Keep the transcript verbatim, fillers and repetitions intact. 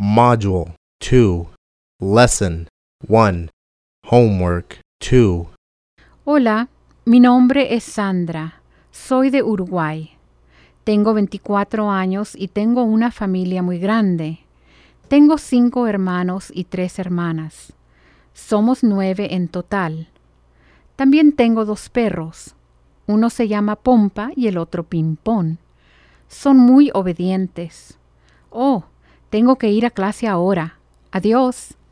Module two, Lesson one, Homework two. Hola, mi nombre es Sandra. Soy de Uruguay. Tengo veinticuatro años y tengo una familia muy grande. Tengo cinco hermanos y tres hermanas. Somos nueve en total. También tengo dos perros. Uno se llama Pompa y el otro Pimpón. Son muy obedientes. Oh, tengo que ir a clase ahora. Adiós.